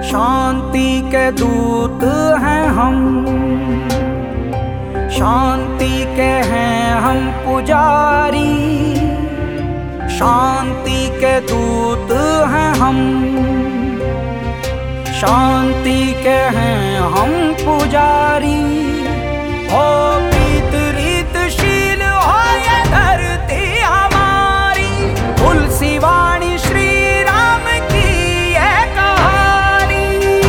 शांति के दूत हैं हम, शांति के हैं हम पुजारी। शांति के दूत हैं हम, शांति के हैं हम पुजारी। हो प्रीत रीतशील हो ये धरती हमारी, तुलसी वाणी श्री राम की ये कहानी।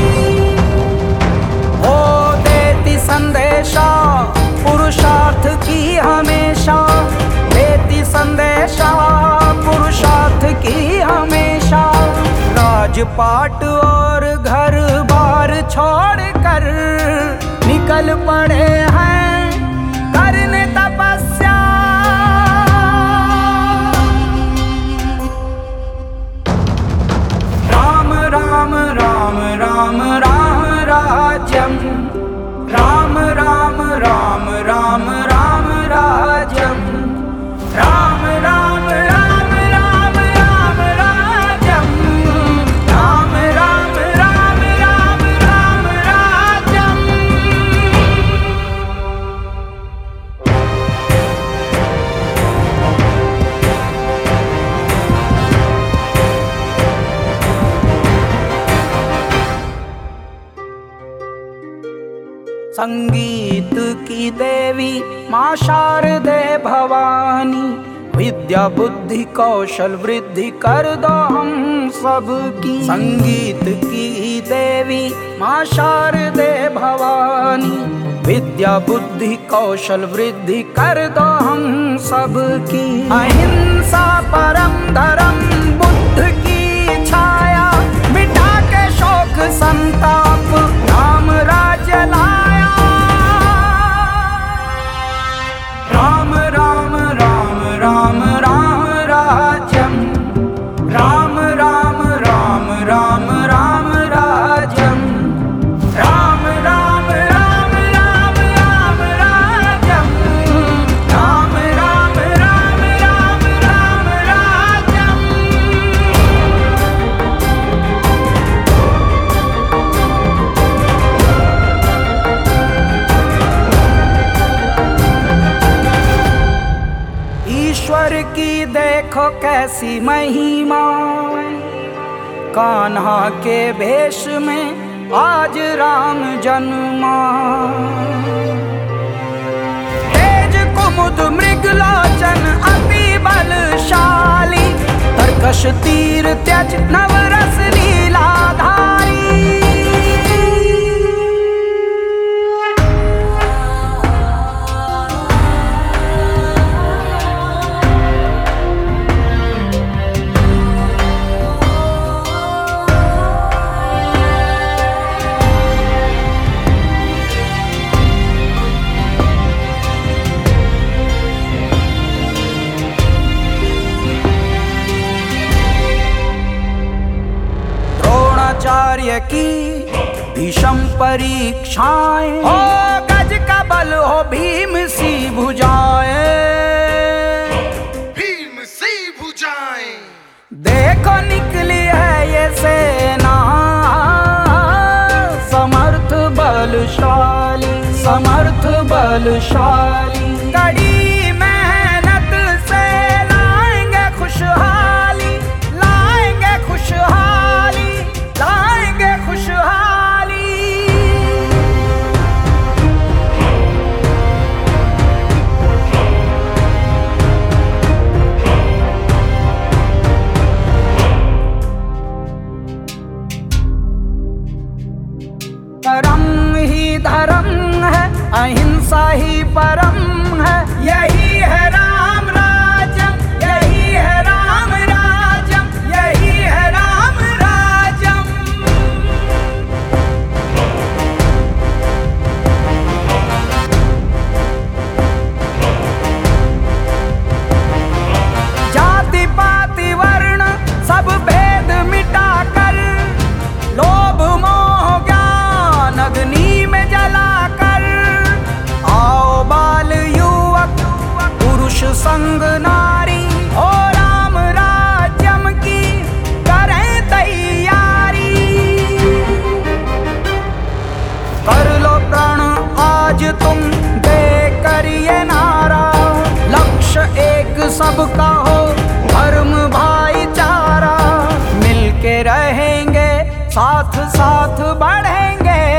हो देती संदेशा पुरुषार्थ की हमेशा, देती संदेशा पुरुषार्थ की हमेशा। राजपाट और घर बार छोड़कर निकल पड़े हैं करने तपस्या। राम राम राम राम राम राज्यम, राम राम राम राम राम राज्यम, राम राम राम राम राम राज्यम, राम राम राम राम राम राज्यम। संगीत की देवी माँ शारदे भवानी, विद्या बुद्धि कौशल वृद्धि कर दो हम सबकी। संगीत की देवी माँ शारदे भवानी, विद्या बुद्धि कौशल वृद्धि कर दो हम सबकी। अहिंसा परम धर्म बुद्ध की छाया, मिटा के शोक संताप राम राज्य लाया। राम राम राम राम राम राज्यम, राम राम राम राम राम राज्यम, राम राम राम राम राम राज्यम, राम राम राम राम राम राज्यम। ईश्वर की देखो कैसी महिमा, कान्हा के भेष में आज राम जन्मा। तेज कुमुद मृगलोचन अति बलशाली, तरकश तीर त्यज नवरस लीलाधारी। द्रोणाचार्य की भीषम परीक्षाएं, हो गज का बल हो भीम सी भुजाएं, भीम सी भुजाएं। देखो निकली है ये सेना, समर्थ बलशाली, समर्थ बलशाली। कड़ी मेहनत से लाएंगे खुशहाली, लाएंगे खुशहाली, लाएंगे खुशहाली। परम ही धर्म है, अहिंसा ही परम है, यही है राम राज्यम, यही है राम राज्यम, यही है राम राज्यम। जाति पाति वर्ण सब भेद मिटाकर, लोभ मोह ज्ञान अग्नि में जलाकर, आओ बाल युवक पुरुष संग नारी, हो राम राज्यम की करें तैयारी। साथ साथ बढ़ेंगे